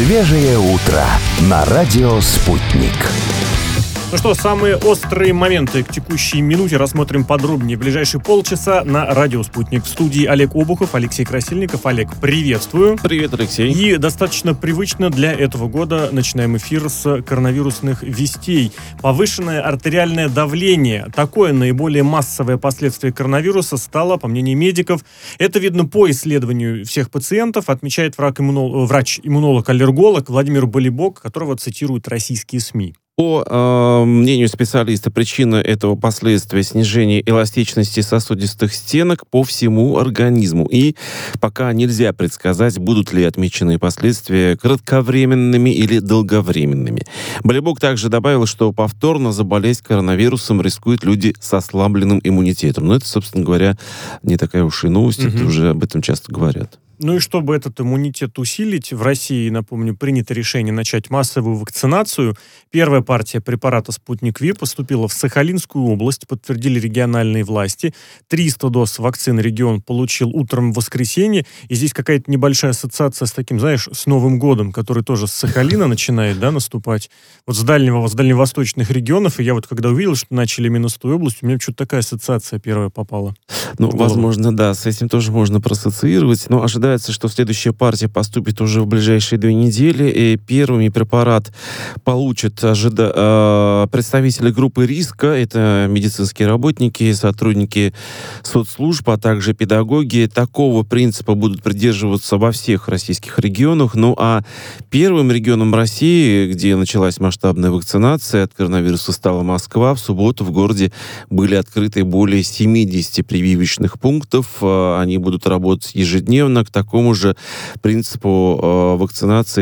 Свежее утро на радио «Спутник». Ну что, самые острые моменты к текущей минуте рассмотрим подробнее в ближайшие полчаса на радио «Спутник». В студии Олег Обухов, Алексей Красильников. Олег, приветствую. Привет, Алексей. И достаточно привычно для этого года начинаем эфир с коронавирусных вестей. Повышенное артериальное давление. Такое наиболее массовое последствие коронавируса стало, по мнению медиков. Это видно по исследованию всех пациентов, отмечает врач-иммунолог-аллерголог Владимир Болибок, которого цитируют российские СМИ. По мнению специалиста, причина этого последствия — снижение эластичности сосудистых стенок по всему организму. И пока нельзя предсказать, будут ли отмеченные последствия кратковременными или долговременными. Болибок также добавил, что повторно заболеть коронавирусом рискуют люди с ослабленным иммунитетом. Но это, собственно говоря, не такая уж и новость, это уже об этом часто говорят. Ну и чтобы этот иммунитет усилить, в России, напомню, принято решение начать массовую вакцинацию. Первая партия препарата «Спутник Ви» поступила в Сахалинскую область, подтвердили региональные власти. 300 доз вакцины регион получил утром в воскресенье. И здесь какая-то небольшая ассоциация с таким, знаешь, с Новым годом, который тоже с Сахалина начинает, да, наступать. Вот с дальневосточных регионов. И я вот когда увидел, что начали именно с той области, у меня что-то такая ассоциация первая попала. Ну, возможно, да, с этим тоже можно проассоциировать. Но ожидается, что следующая партия поступит уже в ближайшие 2 недели. И первыми препарат получат представители группы риска. Это медицинские работники, сотрудники соцслужб, а также педагоги. Такого принципа будут придерживаться во всех российских регионах. Ну, а первым регионом России, где началась масштабная вакцинация от коронавируса, стала Москва. В субботу в городе были открыты более 70 прививочных пунктов. Они будут работать ежедневно. К такому же принципу вакцинации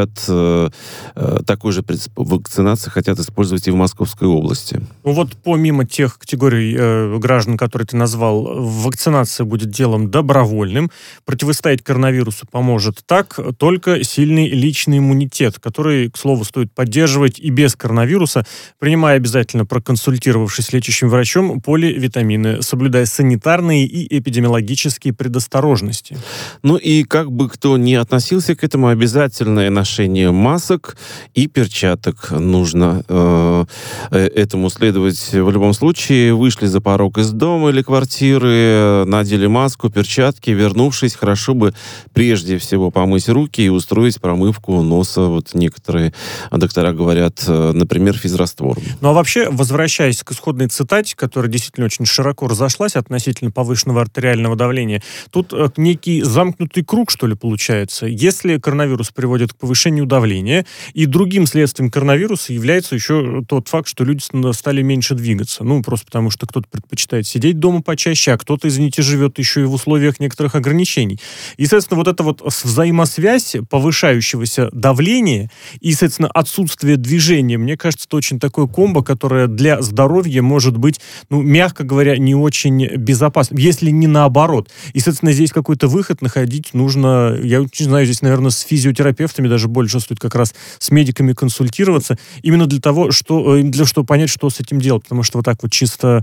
такой же принцип вакцинации хотят использовать и в Московской области. Ну вот помимо тех категорий граждан, которые ты назвал, вакцинация будет делом добровольным. Противостоять коронавирусу поможет только сильный личный иммунитет, который, к слову, стоит поддерживать и без коронавируса, принимая обязательно, проконсультировавшись с лечащим врачом, поливитамины, соблюдая санитарные и эпидемиологические предосторожности. Ну и как бы кто ни относился к этому, обязательное ношение масок и перчаток. Нужно этому следовать в любом случае. Вышли за порог из дома или квартиры, надели маску, перчатки, вернувшись, хорошо бы прежде всего помыть руки и устроить промывку носа. Вот некоторые доктора говорят, например, физраствором. Ну а вообще, возвращаясь к исходной цитате, которая действительно очень широко разошлась относительно повышенного артериального давления, тут некий замкнутый круг, что ли, получается. Если коронавирус приводит к повышению давления, и другим следствием коронавируса является еще тот факт, что люди стали меньше двигаться. Ну, просто потому что кто-то предпочитает сидеть дома почаще, а кто-то, извините, живет еще и в условиях некоторых ограничений. И, соответственно, вот эта вот взаимосвязь повышающегося давления и, соответственно, отсутствие движения, мне кажется, это очень такое комбо, которое для здоровья может быть, ну, мягко говоря, не очень безопасно, если не наоборот. И, соответственно, здесь какой-то выход находить нужно, я не знаю, здесь, наверное, с физиотерапевтами даже больше стоит как раз с медиками консультироваться, именно для того, чтобы понять, что с этим делать, потому что вот так вот чисто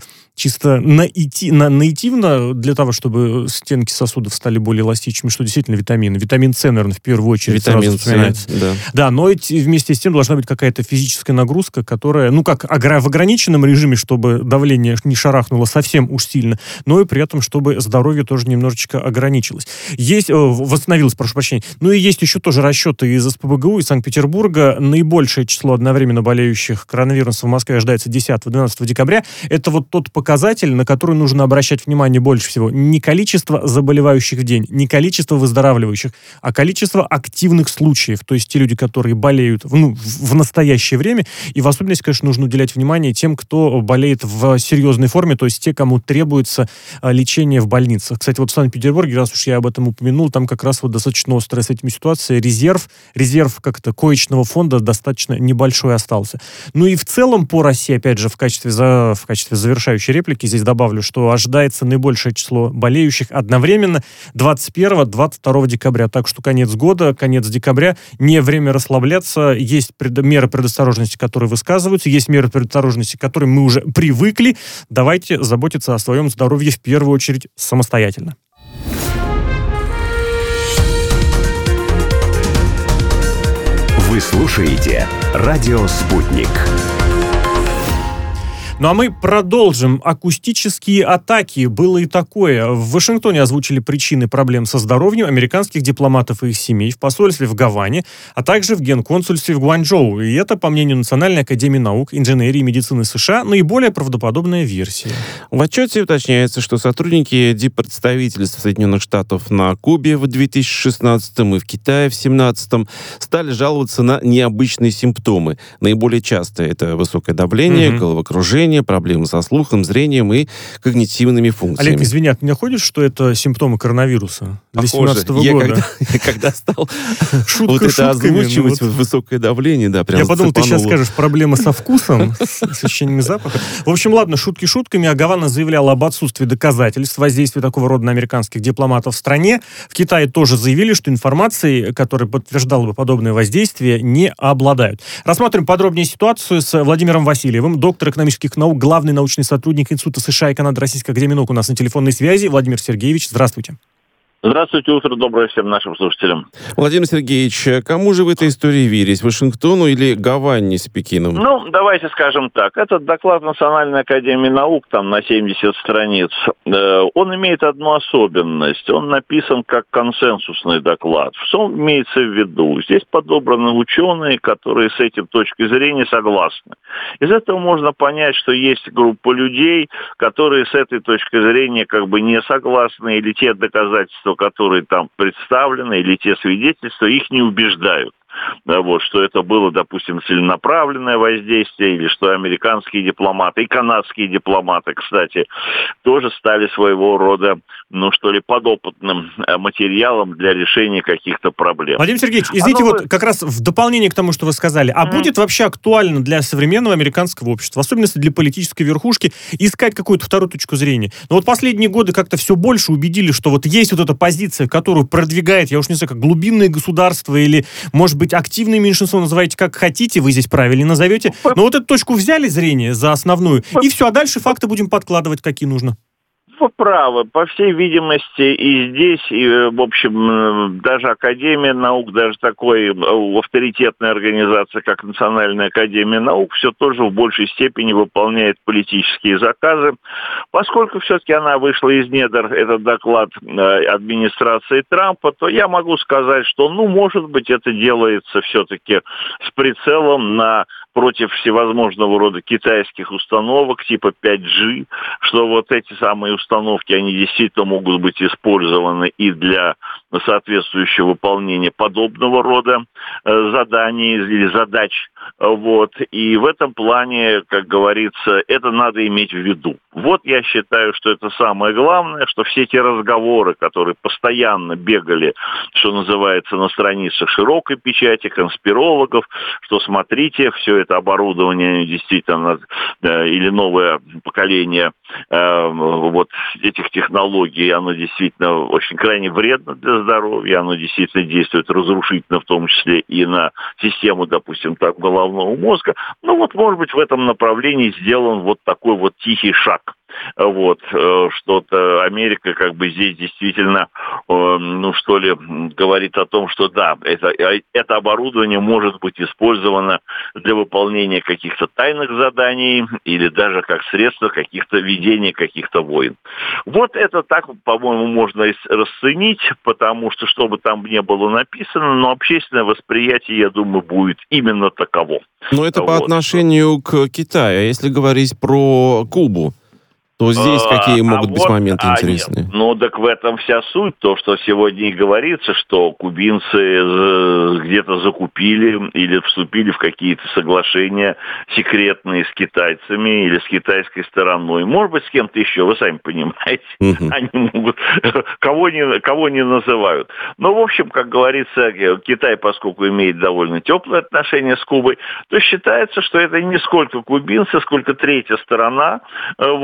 наитивно для того, чтобы стенки сосудов стали более эластичными, что действительно витамины. Витамин С, наверное, в первую очередь сразу вспоминается. Да, но вместе с тем должна быть какая-то физическая нагрузка, которая, ну как, в ограниченном режиме, чтобы давление не шарахнуло совсем уж сильно, но и при этом, чтобы здоровье тоже немножечко ограничилось. Восстановилось, прошу прощения. Ну и есть еще тоже расчеты из СПбГУ, из Санкт-Петербурга. Наибольшее число одновременно болеющих коронавирусом в Москве ожидается 10-12 декабря. Это вот тот показатель, на который нужно обращать внимание больше всего. Не количество заболевающих в день, не количество выздоравливающих, а количество активных случаев. То есть те люди, которые болеют в настоящее время. И в особенности, конечно, нужно уделять внимание тем, кто болеет в серьезной форме, то есть те, кому требуется лечение в больницах. Кстати, вот в Санкт-Петербурге, раз уж я об этом упомянул, там как раз вот достаточно острая с этими ситуация. Резерв как-то коечного фонда достаточно небольшой остался. Ну и в целом по России, опять же, в качестве завершающей реплики здесь добавлю, что ожидается наибольшее число болеющих одновременно 21-22 декабря. Так что конец года, конец декабря, не время расслабляться. Есть меры предосторожности, которые высказываются, есть меры предосторожности, к которым мы уже привыкли. Давайте заботиться о своем здоровье в первую очередь самостоятельно. Вы слушаете «Радио Спутник». Ну а мы продолжим. Акустические атаки. Было и такое. В Вашингтоне озвучили причины проблем со здоровьем американских дипломатов и их семей в посольстве в Гаване, а также в генконсульстве в Гуанчжоу. И это, по мнению Национальной академии наук, инженерии и медицины США, наиболее правдоподобная версия. В отчете уточняется, что сотрудники диппредставительств Соединенных Штатов на Кубе в 2016 и в Китае в 2017 стали жаловаться на необычные симптомы. Наиболее часто это высокое давление, головокружение, проблемы со слухом, зрением и когнитивными функциями. Олег, извини, а ты не находишь, что это симптомы коронавируса 2017 года? Когда стал вот это озвучивать, высокое давление, да, прям я подумал, ты сейчас скажешь, проблемы со вкусом, с ощущением запаха. В общем, ладно, шутки шутками, а Гавана заявляла об отсутствии доказательств воздействия такого рода на американских дипломатов в стране. В Китае тоже заявили, что информацией, которая подтверждала бы подобное воздействие, не обладают. Рассмотрим подробнее ситуацию с Владимиром Васильевым, доктор экономических наук, главный научный сотрудник Института США и Канады Российской академии наук у нас на телефонной связи. Владимир Сергеевич, здравствуйте. Здравствуйте, утро доброе всем нашим слушателям. Владимир Сергеевич, кому же в этой истории верить? Вашингтону или Гаване с Пекином? Ну, давайте скажем так. Этот доклад Национальной академии наук, там на 70 страниц, он имеет одну особенность. Он написан как консенсусный доклад. Что имеется в виду? Здесь подобраны ученые, которые с этим точки зрения согласны. Из этого можно понять, что есть группа людей, которые с этой точки зрения как бы не согласны, или те доказательства, которые там представлены, или те свидетельства, их не убеждают. Да, вот, что это было, допустим, целенаправленное воздействие, или что американские дипломаты и канадские дипломаты, кстати, тоже стали своего рода, подопытным материалом для решения каких-то проблем. Владимир Сергеевич, извините, как раз в дополнение к тому, что вы сказали, будет вообще актуально для современного американского общества, в особенности для политической верхушки, искать какую-то вторую точку зрения? Но вот последние годы как-то все больше убедили, что вот есть вот эта позиция, которую продвигает, я уж не знаю, как глубинное государство или, может быть, активное меньшинство, называйте как хотите, вы здесь правильно назовете. Но вот эту точку взяли зрение за основную, и все, а дальше факты будем подкладывать, какие нужно. Вы правы. По всей видимости, и здесь, и, в общем, даже Академия наук, даже такой авторитетная организация, как Национальная академия наук, все тоже в большей степени выполняет политические заказы. Поскольку все-таки она вышла из недр, этот доклад администрации Трампа, то я могу сказать, что, может быть, это делается все-таки с прицелом против всевозможного рода китайских установок типа 5G, что вот эти самые установки, они действительно могут быть использованы и для соответствующего выполнения подобного рода заданий или задач. Вот. И в этом плане, как говорится, это надо иметь в виду. Вот я считаю, что это самое главное, что все те разговоры, которые постоянно бегали, что называется, на страницах широкой печати, конспирологов, что смотрите, все это оборудование действительно, или новое поколение вот этих технологий, оно действительно очень крайне вредно для здоровья, оно действительно действует разрушительно, в том числе и на систему, допустим, так, головного мозга. Может быть, в этом направлении сделан вот такой вот тихий шаг. Вот, что-то Америка как бы здесь действительно, говорит о том, что да, это оборудование может быть использовано для выполнения каких-то тайных заданий или даже как средство ведения каких-то войн. Вот это так, по-моему, можно расценить, потому что, что бы там ни было написано, но общественное восприятие, я думаю, будет именно таково. Но это по отношению к Китаю. А если говорить про Кубу, то здесь какие могут быть моменты интересные? Нет. Так в этом вся суть. То, что сегодня и говорится, что кубинцы где-то закупили или вступили в какие-то соглашения секретные с китайцами или с китайской стороной. Может быть, с кем-то еще, вы сами понимаете. Они могут... Кого не называют. В общем, как говорится, Китай, поскольку имеет довольно теплые отношения с Кубой, то считается, что это не сколько кубинцы, сколько третья сторона,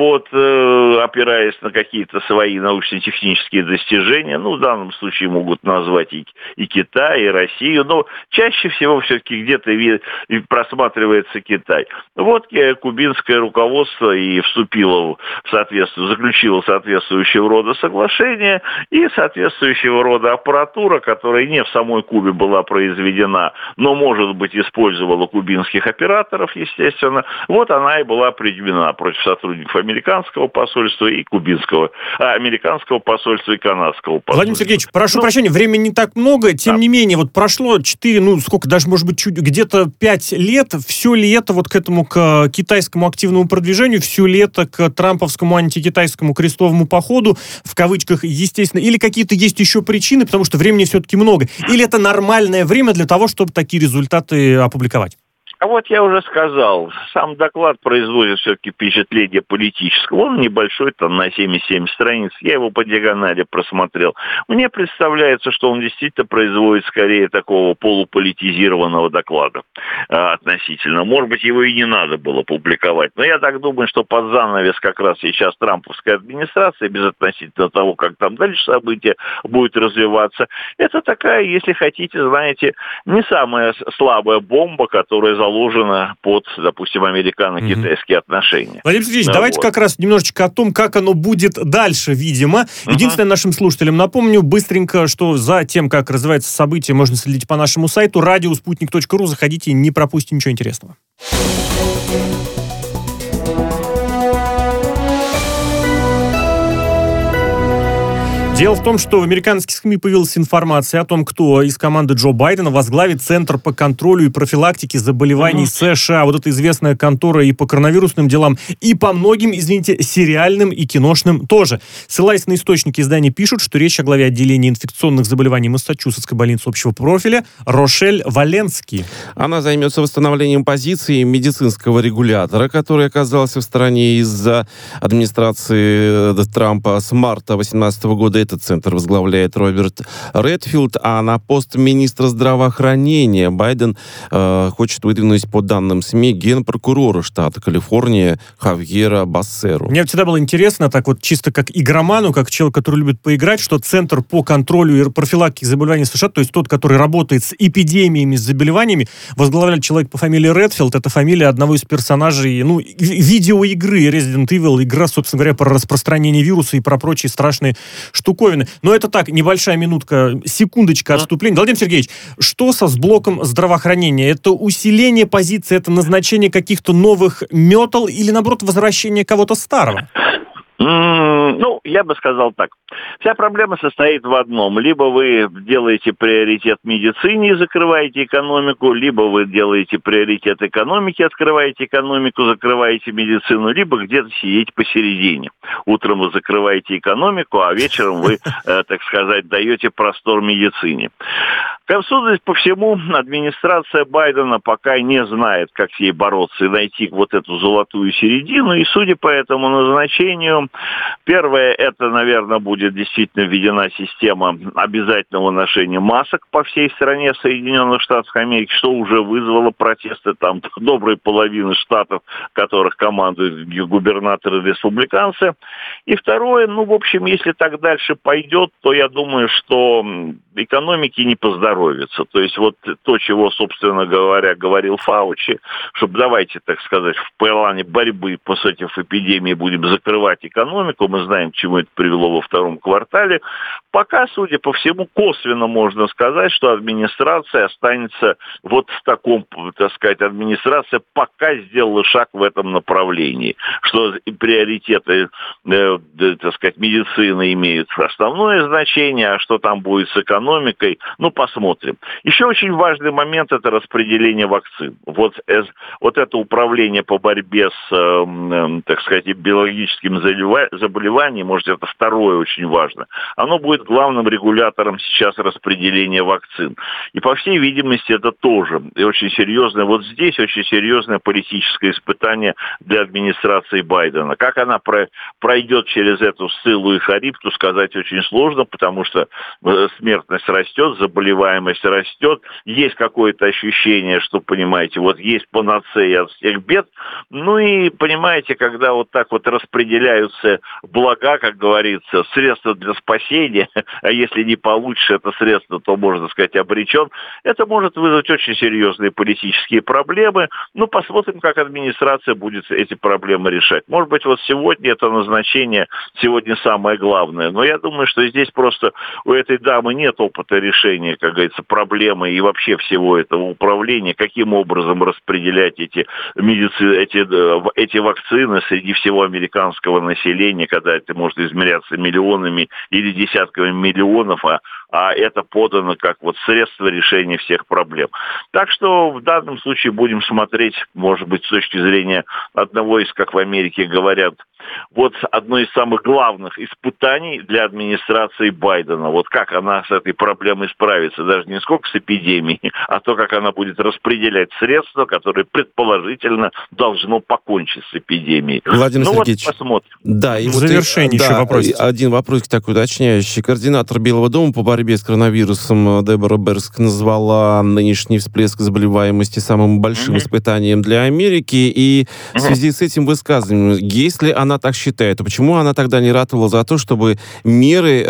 опираясь на какие-то свои научно-технические достижения, ну, в данном случае могут назвать и Китай, и Россию, но чаще всего все-таки где-то просматривается Китай. Вот кубинское руководство и заключило соответствующего рода соглашения и соответствующего рода аппаратура, которая не в самой Кубе была произведена, но, может быть, использовала кубинских операторов, естественно. Вот она и была предъявлена против сотрудников американского посольства и американского посольства и канадского посольства. Владимир Сергеевич, прошу прощения, времени не так много, тем не менее, вот прошло 4, даже, может быть, где-то 5 лет, все ли это вот к этому, к китайскому активному продвижению, все ли это к трамповскому антикитайскому крестовому походу, в кавычках, естественно, или какие-то есть еще причины, потому что времени все-таки много, или это нормальное время для того, чтобы такие результаты опубликовать? А вот я уже сказал, сам доклад производит все-таки впечатление политического. Он небольшой, там на 7,7 страниц. Я его по диагонали просмотрел. Мне представляется, что он действительно производит скорее такого полуполитизированного доклада относительно. Может быть, его и не надо было публиковать. Но я так думаю, что под занавес как раз сейчас трамповская администрация, безотносительно того, как там дальше события будут развиваться, это такая, если хотите, знаете, не самая слабая бомба, которая заложено под, допустим, американо-китайские отношения. Владимир Сергеевич, давайте как раз немножечко о том, как оно будет дальше, видимо. Единственное, нашим слушателям напомню быстренько, что за тем, как развивается событие, можно следить по нашему сайту radiosputnik.ru. Заходите, не пропустите ничего интересного. Дело в том, что в американских СМИ появилась информация о том, кто из команды Джо Байдена возглавит Центр по контролю и профилактике заболеваний США. Вот это известная контора и по коронавирусным делам, и по многим, сериальным и киношным тоже. Ссылаясь на источники, издания пишут, что речь о главе отделения инфекционных заболеваний Массачусетской больницы общего профиля Рошель Валенски. Она займется восстановлением позиции медицинского регулятора, который оказался в стороне из-за администрации Трампа с марта 2018 года. Этот центр возглавляет Роберт Редфилд, а на пост министра здравоохранения Байден хочет выдвинуть, по данным СМИ, генпрокурора штата Калифорния Хавьера Бассеру. Мне всегда было интересно, так вот чисто как игроману, как человек, который любит поиграть, что Центр по контролю и профилактике заболеваний США, то есть тот, который работает с эпидемиями, с заболеваниями, возглавляет человек по фамилии Редфилд. Это фамилия одного из персонажей, видеоигры Resident Evil, игра, собственно говоря, про распространение вируса и про прочие страшные штуковины. Но это так, небольшая минутка, секундочка отступления. Владимир Сергеевич, что с блоком здравоохранения? Это усиление позиции, это назначение каких-то новых метл или, наоборот, возвращение кого-то старого? Я бы сказал так. Вся проблема состоит в одном. Либо вы делаете приоритет медицине и закрываете экономику, либо вы делаете приоритет экономики, открываете экономику, закрываете медицину, либо где-то сидите посередине. Утром вы закрываете экономику, а вечером вы, так сказать, даете простор медицине. Судя по всему, администрация Байдена пока не знает, как с ней бороться и найти вот эту золотую середину. И судя по этому назначению, первое, это, наверное, будет действительно введена система обязательного ношения масок по всей стране Соединенных Штатов Америки, что уже вызвало протесты там доброй половины штатов, в которых командуют губернаторы-республиканцы. И второе, в общем, если так дальше пойдет, то я думаю, что экономике не поздоровится. То есть вот то, чего, собственно говоря, говорил Фаучи, чтобы давайте, так сказать, в плане борьбы против эпидемии будем закрывать экономику, мы знаем, к чему это привело во втором квартале. Пока, судя по всему, косвенно можно сказать, что администрация останется вот в таком, так сказать, администрация пока сделала шаг в этом направлении, что приоритеты, так сказать, медицины имеют основное значение, а что там будет с экономикой, посмотрим. Еще очень важный момент – это распределение вакцин. Вот это управление по борьбе с, так сказать, биологическими заболеваниями, заболеваний, может, это второе очень важно, оно будет главным регулятором сейчас распределения вакцин. И, по всей видимости, это тоже очень серьезное, вот здесь очень серьезное политическое испытание для администрации Байдена. Как она пройдет через эту Сциллу и Харипту, сказать очень сложно, потому что смертность растет, заболеваемость растет, есть какое-то ощущение, что, понимаете, вот есть панацея от всех бед, ну и, понимаете, когда вот так вот распределяются блага, как говорится, средства для спасения, а если не получишь это средство, то, можно сказать, обречен, это может вызвать очень серьезные политические проблемы. Ну, посмотрим, как администрация будет эти проблемы решать. Может быть, вот сегодня это назначение, сегодня самое главное, но я думаю, что здесь просто у этой дамы нет опыта решения, как говорится, проблемы и вообще всего этого управления, каким образом распределять эти вакцины среди всего американского населения, когда это может измеряться миллионами или десятками миллионов, а это подано как вот средство решения всех проблем. Так что в данном случае будем смотреть, может быть, с точки зрения одного из, как в Америке говорят, вот одно из самых главных испытаний для администрации Байдена. Вот как она с этой проблемой справится, даже не сколько с эпидемией, а то, как она будет распределять средства, которые предположительно должно покончить с эпидемией. Владимир Сергеевич, вот посмотрим. Да, и в завершении еще вопрос. Один вопрос такой уточняющий. Координатор Белого дома по борьбе с коронавирусом Дебора Берск назвала нынешний всплеск заболеваемости самым большим испытанием для Америки. И в связи с этим высказыванием, если она так считает, то почему она тогда не ратовала за то, чтобы меры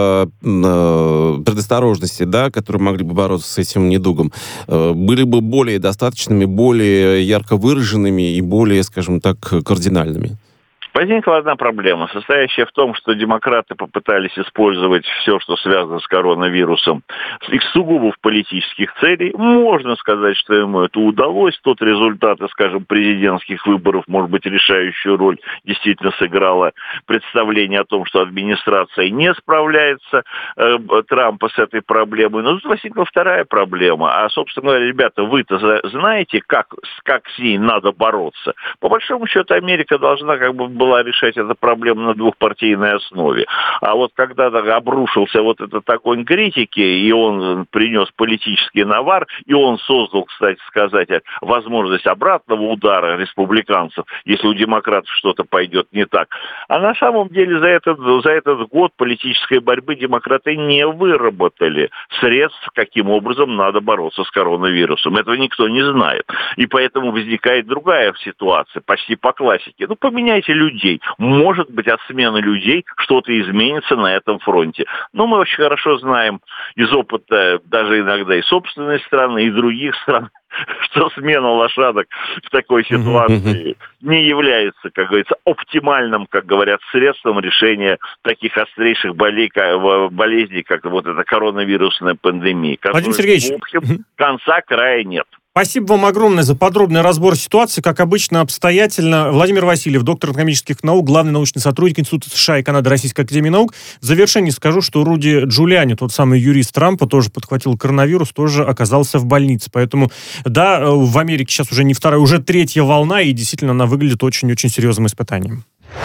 предосторожности, да, которые могли бы бороться с этим недугом, были бы более достаточными, более ярко выраженными и более, скажем так, кардинальными? Возникла одна проблема, состоящая в том, что демократы попытались использовать все, что связано с коронавирусом, их сугубо в политических целях. Можно сказать, что ему это удалось. Тот результат, скажем, президентских выборов, может быть, решающую роль действительно сыграло представление о том, что администрация не справляется Трампа с этой проблемой. Но тут возникла вторая проблема. А, собственно говоря, ребята, вы-то знаете, как с ней надо бороться? По большому счету, Америка должна была решать эту проблему на двухпартийной основе. А вот когда обрушился вот этот огонь критики, и он принес политический навар, и он создал, кстати сказать, возможность обратного удара республиканцев, если у демократов что-то пойдет не так. А на самом деле за этот год политической борьбы демократы не выработали средств, каким образом надо бороться с коронавирусом. Этого никто не знает. И поэтому возникает другая ситуация, почти по классике. Поменяйте людей. Может быть, от смены людей что-то изменится на этом фронте. Но мы очень хорошо знаем из опыта даже иногда и собственной страны, и других стран, что смена лошадок в такой ситуации не является, как говорится, оптимальным, как говорят, средством решения таких острейших болезней, как вот эта коронавирусная пандемия. Владимир Сергеевич, в общем, конца края нет. Спасибо вам огромное за подробный разбор ситуации, как обычно, обстоятельно. Владимир Васильев, доктор экономических наук, главный научный сотрудник Института США и Канады Российской академии наук. В завершении скажу, что Руди Джулиани, тот самый юрист Трампа, тоже подхватил коронавирус, тоже оказался в больнице. Поэтому, да, в Америке сейчас уже не вторая, уже третья волна, и действительно она выглядит очень-очень серьезным испытанием.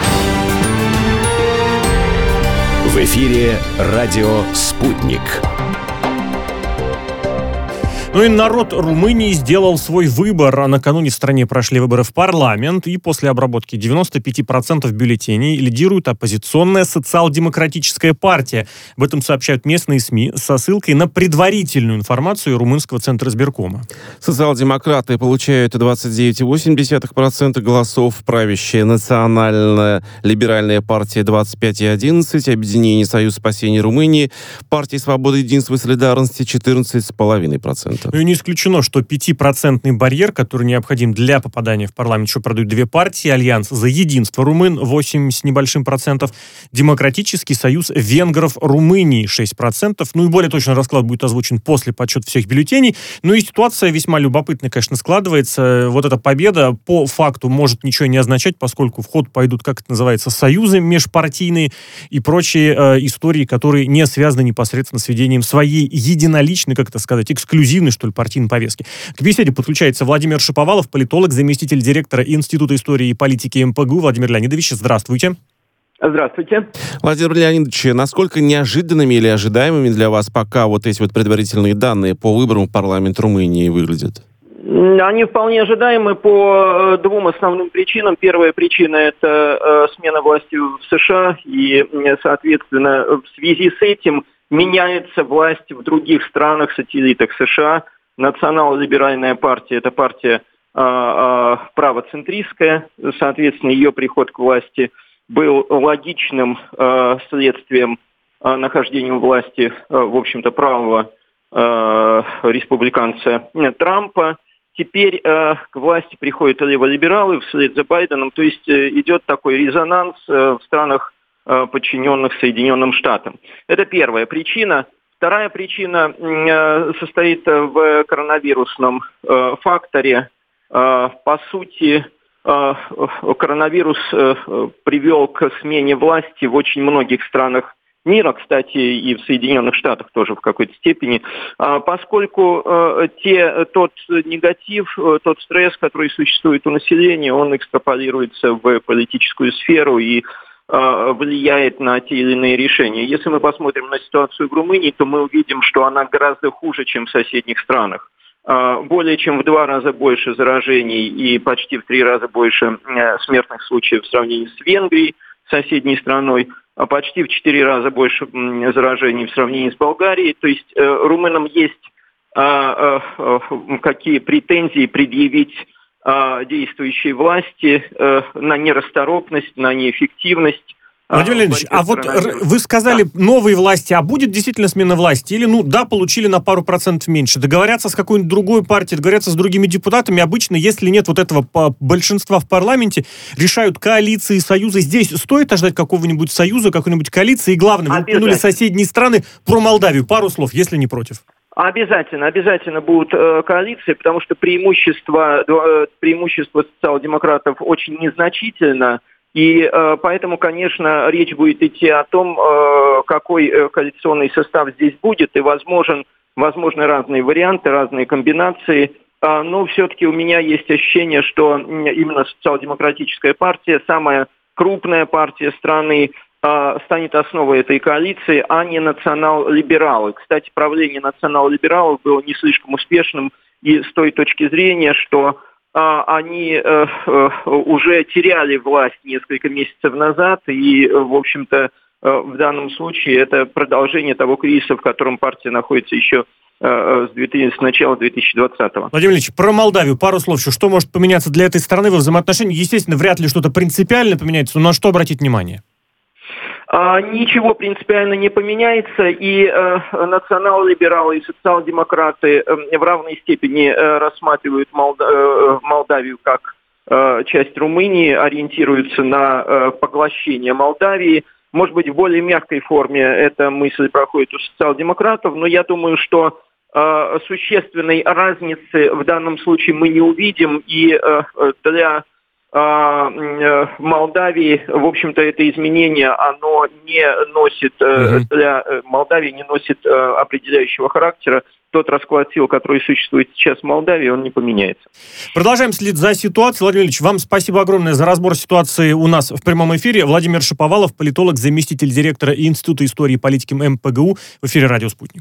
В эфире радио «Спутник». Ну и народ Румынии сделал свой выбор. Накануне в стране прошли выборы в парламент, и после обработки 95% бюллетеней лидирует оппозиционная социал-демократическая партия. Об этом сообщают местные СМИ со ссылкой на предварительную информацию Румынского центра избиркома. Социал-демократы получают 29,8% голосов, правящая национальная либеральная партия 25,11%, объединение «Союз спасения Румынии», партия «Свобода, единства и солидарности» 14,5%. Ну и не исключено, что 5% барьер, который необходим для попадания в парламент, еще продают две партии: Альянс за единство румын 8 с небольшим процентов, Демократический союз венгров Румынии 6%. Ну и более точно расклад будет озвучен после подсчета всех бюллетеней. Ну и ситуация весьма любопытная, конечно, складывается. Вот эта победа по факту может ничего не означать, поскольку в ход пойдут, как это называется, союзы межпартийные и прочие истории, которые не связаны непосредственно с ведением своей единоличной, как это сказать, эксклюзивной, что ли, партийной повестки. К беседе подключается Владимир Шаповалов, политолог, заместитель директора Института истории и политики МПГУ. Владимир Леонидович, здравствуйте. Здравствуйте. Владимир Леонидович, насколько неожиданными или ожидаемыми для вас пока вот эти вот предварительные данные по выборам в парламент Румынии выглядят? Они вполне ожидаемы по двум основным причинам. Первая причина – это смена власти в США, и, соответственно, в связи с этим меняется власть в других странах, сателлитах США. Национал-либеральная партия – это партия правоцентристская, соответственно, ее приход к власти был логичным следствием нахождения у власти, в общем-то, правого республиканца Трампа. Теперь к власти приходят леволибералы вслед за Байденом, то есть идет такой резонанс в странах, подчиненных Соединенным Штатам. Это первая причина. Вторая причина состоит в коронавирусном факторе. По сути, коронавирус привел к смене власти в очень многих странах мира, кстати, и в Соединенных Штатах тоже в какой-то степени, поскольку тот негатив, тот стресс, который существует у населения, он экстраполируется в политическую сферу и влияет на те или иные решения. Если мы посмотрим на ситуацию в Румынии, то мы увидим, что она гораздо хуже, чем в соседних странах. Более чем в 2 раза больше заражений и почти в 3 раза больше смертных случаев в сравнении с Венгрией, соседней страной, почти в 4 раза больше заражений в сравнении с Болгарией. То есть румынам есть какие претензии предъявить действующей власти на нерасторопность, на неэффективность. Владимир Леонидович, а вот вы сказали новые власти, а будет действительно смена власти? Или, получили на пару процентов меньше? Договорятся с какой-нибудь другой партией, договорятся с другими депутатами? Обычно, если нет вот этого большинства в парламенте, решают коалиции, союзы. Здесь стоит ожидать какого-нибудь союза, какой-нибудь коалиции? И главное, вы упомянули соседние страны. Про Молдавию пару слов, если не против. Обязательно будут коалиции, потому что преимущество социал-демократов очень незначительно. И поэтому, конечно, речь будет идти о том, какой коалиционный состав здесь будет, и возможны разные варианты, разные комбинации. Но все-таки у меня есть ощущение, что именно социал-демократическая партия, самая крупная партия страны, станет основой этой коалиции, а не национал-либералы. Кстати, правление национал-либералов было не слишком успешным и с той точки зрения, что они уже теряли власть несколько месяцев назад, и, в общем-то, в данном случае это продолжение того кризиса, в котором партия находится еще с начала 2020-го. Владимир Ильич, про Молдавию пару слов еще. Что может поменяться для этой страны во взаимоотношениях? Естественно, вряд ли что-то принципиально поменяется, но на что обратить внимание? Ничего принципиально не поменяется, и национал-либералы и социал-демократы в равной степени рассматривают Молдавию как часть Румынии, ориентируются на поглощение Молдавии. Может быть, в более мягкой форме эта мысль проходит у социал-демократов, но я думаю, что существенной разницы в данном случае мы не увидим, и для Молдавии, в общем-то, это изменение, оно не носит, для Молдавии не носит определяющего характера. Тот расклад сил, который существует сейчас в Молдавии, он не поменяется. Продолжаем следить за ситуацией. Владимир Ильич, вам спасибо огромное за разбор ситуации у нас в прямом эфире. Владимир Шаповалов, политолог, заместитель директора Института истории и политики МПГУ, в эфире «Радио Спутник».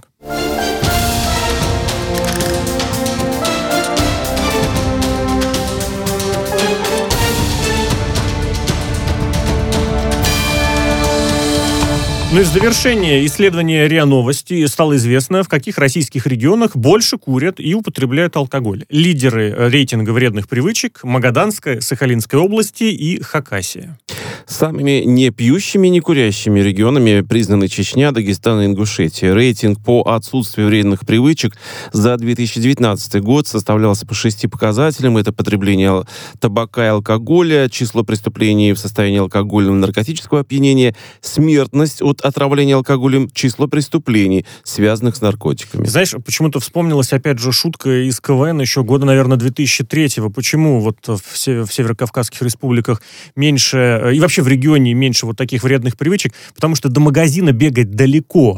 Ну и в завершение исследования РИА Новости стало известно, в каких российских регионах больше курят и употребляют алкоголь. Лидеры рейтинга вредных привычек – Магаданская, Сахалинская области и Хакасия. Самыми не пьющими, не курящими регионами признаны Чечня, Дагестан и Ингушетия. Рейтинг по отсутствию вредных привычек за 2019 год составлялся по 6 показателям. Это потребление табака и алкоголя, число преступлений в состоянии алкогольного и наркотического опьянения, смертность от отравления алкоголем, число преступлений, связанных с наркотиками. Знаешь, почему-то вспомнилась опять же шутка из КВН еще года, наверное, 2003-го. Почему вот в северокавказских республиках меньше, и вообще в регионе меньше вот таких вредных привычек? Потому что до магазина бегать далеко.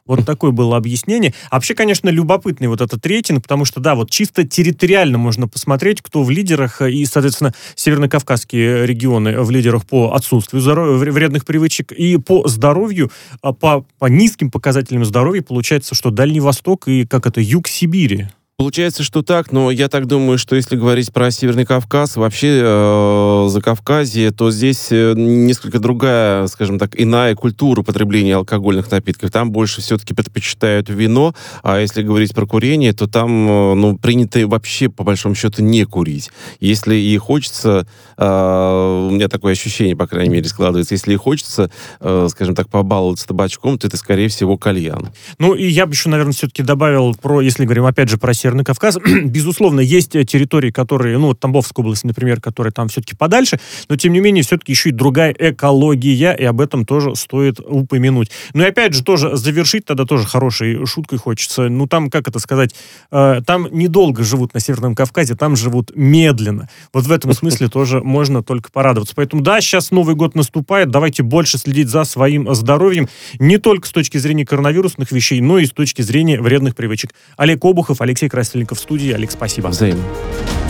Вот такое было объяснение. А вообще, конечно, любопытный вот этот рейтинг, потому что, да, вот чисто территориально можно посмотреть, кто в лидерах, и, соответственно, северокавказские регионы в лидерах по отсутствию вредных привычек, и по здоровью, по низким показателям здоровья получается, что Дальний Восток и, юг Сибири. Получается, что так, но я так думаю, что если говорить про Северный Кавказ, вообще Закавказье, то здесь несколько другая, скажем так, иная культура потребления алкогольных напитков. Там больше все-таки предпочитают вино, а если говорить про курение, то там принято вообще, по большому счету, не курить. Если и хочется, у меня такое ощущение, по крайней мере, складывается, если и хочется, скажем так, побаловаться табачком, то это, скорее всего, кальян. Ну, и я бы еще, наверное, все-таки добавил если говорим, опять же, про Северный Кавказ. Безусловно, есть территории, которые, Тамбовская область, например, которая там все-таки подальше, но, тем не менее, все-таки еще и другая экология, и об этом тоже стоит упомянуть. Ну, и опять же, тоже завершить тогда тоже хорошей шуткой хочется. Там, там недолго живут на Северном Кавказе, там живут медленно. Вот в этом смысле тоже можно только порадоваться. Поэтому, да, сейчас Новый год наступает, давайте больше следить за своим здоровьем, не только с точки зрения коронавирусных вещей, но и с точки зрения вредных привычек. Олег Обухов, Алексей Красильников в студии. Олег, спасибо. Взаимно.